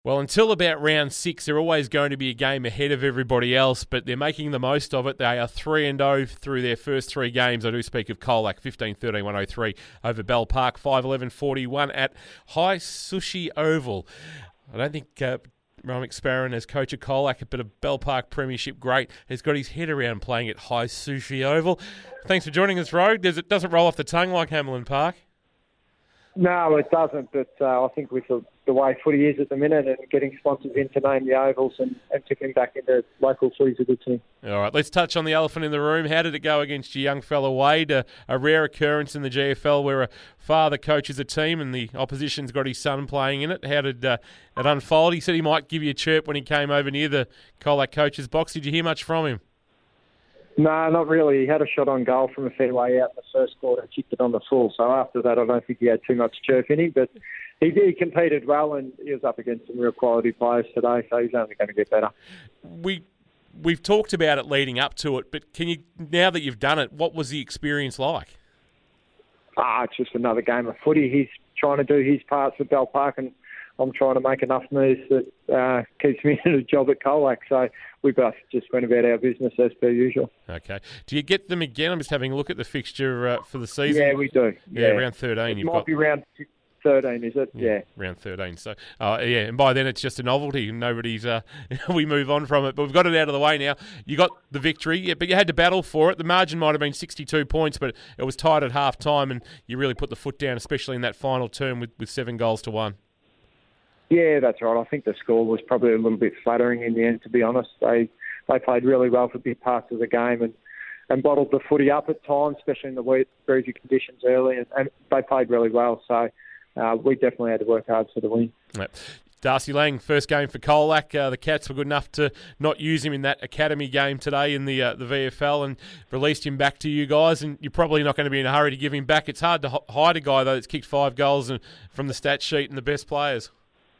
Well, until about round 6, they're always going to be a game ahead of everybody else, but they're making the most of it. They are 3-0 through their first 3 games. I do speak of Colac, 15-13-103 over Bell Park, 5-11-41 at High Sushi Oval. I don't think Ramek Sparron, as coach of Colac, but a Bell Park Premiership great, has got his head around playing at High Sushi Oval. Thanks for joining us, Ro. It doesn't roll off the tongue like Hamelin Park. No, it doesn't, but I think with the way footy is at the minute and getting sponsors in to name the ovals and tipping back into local footy is a good thing. All right, let's touch on the elephant in the room. How did it go against your young fella Wade? A rare occurrence in the GFL where a father coaches a team and the opposition's got his son playing in it. How did it unfold? He said he might give you a chirp when he came over near the Colac coach's box. Did you hear much from him? No, not really. He had a shot on goal from a fair way out in the first quarter, kicked it on the full. So after that, I don't think he had too much chirp in him. But he competed well, and he was up against some real quality players today, so he's only going to get better. We've talked about it leading up to it, but can you, now that you've done it, what was the experience like? It's just another game of footy. He's trying to do his parts at Bell Park, and I'm trying to make enough moves that keeps me in a job at Colac. So we both just went about our business as per usual. Okay. Do you get them again? I'm just having a look at the fixture for the season. Yeah, we do. Yeah, round 13. It might be round 13, is it? Yeah. Round 13. So, and by then it's just a novelty and nobody's, we move on from it. But we've got it out of the way now. You got the victory, but you had to battle for it. The margin might have been 62 points, but it was tied at half time and you really put the foot down, especially in that final term with 7 goals to 1. Yeah, that's right. I think the score was probably a little bit flattering in the end, to be honest. They played really well for big parts of the game and bottled the footy up at times, especially in the wet, breezy conditions early, and they played really well. So we definitely had to work hard for the win. Yep. Darcy Lang, first game for Colac. The Cats were good enough to not use him in that academy game today in the VFL and released him back to you guys. And you're probably not going to be in a hurry to give him back. It's hard to hide a guy, though, that's kicked 5 goals from the stat sheet and the best players.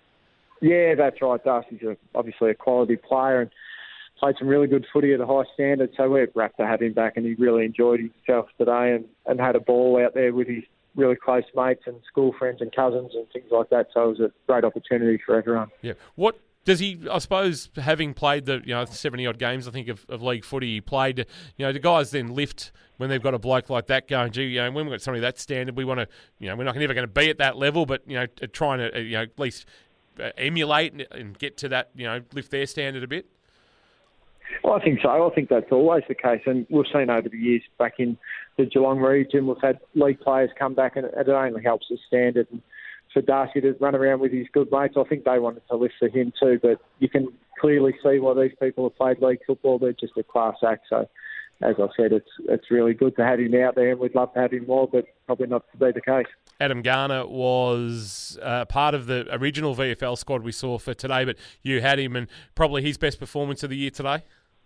Yeah, that's right. Darcy's obviously a quality player and played some really good footy at a high standard, so we're rapt to have him back, and he really enjoyed himself today and had a ball out there with his really close mates and school friends and cousins and things like that, so it was a great opportunity for everyone. Yeah. What does he, I suppose, having played the 70-odd games, I think, of league footy he played, the guys then lift when they've got a bloke like that going, gee, when we've got somebody that standard, we want to, we're not never going to be at that level, but, trying to, at least emulate and get to that, lift their standard a bit? Well, I think so. I think that's always the case. And we've seen over the years back in the Geelong region, we've had league players come back and it only helps the standard. And for Darcy to run around with his good mates, I think they wanted to lift for him too. But you can clearly see why these people have played league football. They're just a class act. So, as I said, it's really good to have him out there, and we'd love to have him more, but probably not to be the case. Adam Garner was part of the original VFL squad we saw for today, but you had him, and probably his best performance of the year today?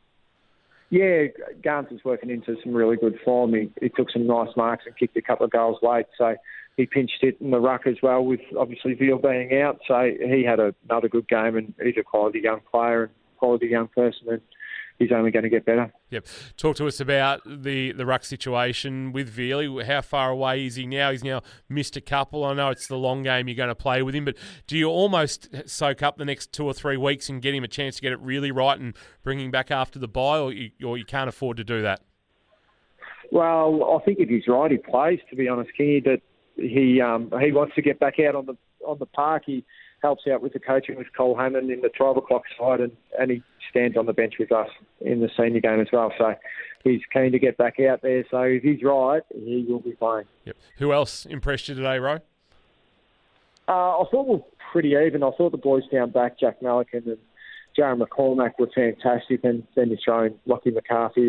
Yeah, Garner is working into some really good form. He took some nice marks and kicked a couple of goals late, so he pinched it in the ruck as well, with obviously Veal being out, so he had another good game, and he's a quality young player and quality young person, and he's only going to get better. Yep. Talk to us about the ruck situation with Veal. How far away is he now? He's now missed a couple. I know it's the long game you're going to play with him, but do you almost soak up the next 2 or 3 weeks and get him a chance to get it really right and bring him back after the bye, or you can't afford to do that? Well, I think if he's right, he plays, to be honest, Kingy, that he wants to get back out on the park. He helps out with the coaching with Cole Hammond in the 12 o'clock side, and he stands on the bench with us in the senior game as well. So he's keen to get back out there. So if he's right, he will be playing. Yep. Who else impressed you today, Ro? I thought we were pretty even. I thought the boys down back, Jack Millican and Jaron McCormack, were fantastic. And then you're showing Liam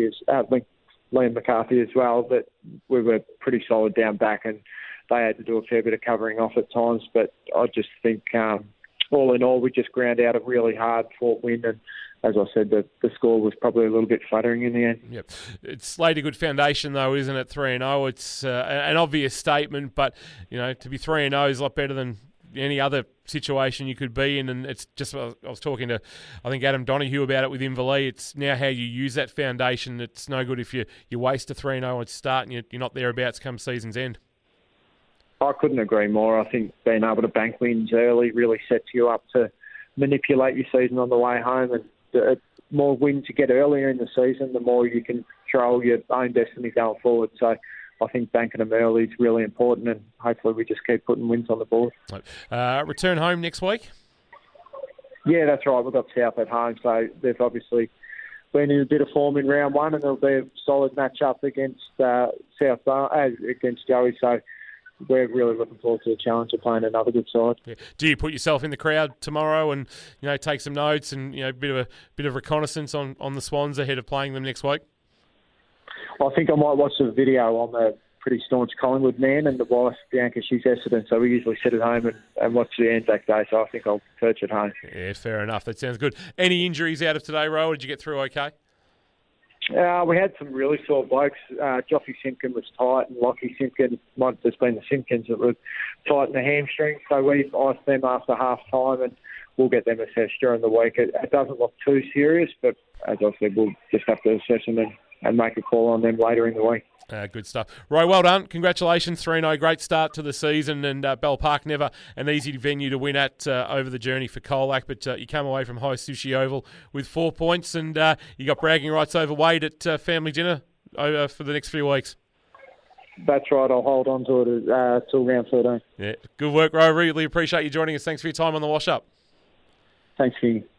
McCarthy as well, that we were pretty solid down back, and they had to do a fair bit of covering off at times. But I just think, all in all, we just ground out a really hard-fought win. And as I said, the score was probably a little bit flattering in the end. Yep. It's laid a good foundation, though, isn't it, 3-0? It's an obvious statement, but, to be 3-0 is a lot better than any other situation you could be in. And it's just, I was talking to, I think, Adam Donoghue about it with Inverleigh. It's now how you use that foundation. It's no good if you waste a 3-0 at start and you're not thereabouts come season's end. I couldn't agree more. I think being able to bank wins early really sets you up to manipulate your season on the way home. And the more wins you get earlier in the season, the more you can control your own destiny going forward. So I think banking them early is really important, and hopefully we just keep putting wins on the board. Return home next week? Yeah, that's right. We've got South at home, so they've obviously been in a bit of form in round one, and there'll be a solid match-up against against Joey. So we're really looking forward to the challenge of playing another good side. Yeah. Do you put yourself in the crowd tomorrow and take some notes and a bit of reconnaissance on the Swans ahead of playing them next week? I think I might watch the video. I'm a pretty staunch Collingwood man, and the wife, Bianca, she's Essendon, so we usually sit at home and watch the Anzac Day, so I think I'll perch at home. Yeah, fair enough. That sounds good. Any injuries out of today, Ro? Did you get through okay? We had some really sore blokes. Joffy Simpkin was tight, and Lockie Simpkin, might have just been the Simpkins that were tight in the hamstring, so we've iced them after half-time, and we'll get them assessed during the week. It doesn't look too serious, but as I said, we'll just have to assess them and make a call on them later in the week. Good stuff. Roy, well done. Congratulations, 3-0. Great start to the season, and Bell Park never an easy venue to win at over the journey for Colac, but you come away from High Sushi Oval with 4 points, and you got bragging rights over Wade at family dinner for the next few weeks. That's right. I'll hold on to it till round 13. Yeah, good work, Roy. Really appreciate you joining us. Thanks for your time on the Wash Up. Thanks, King.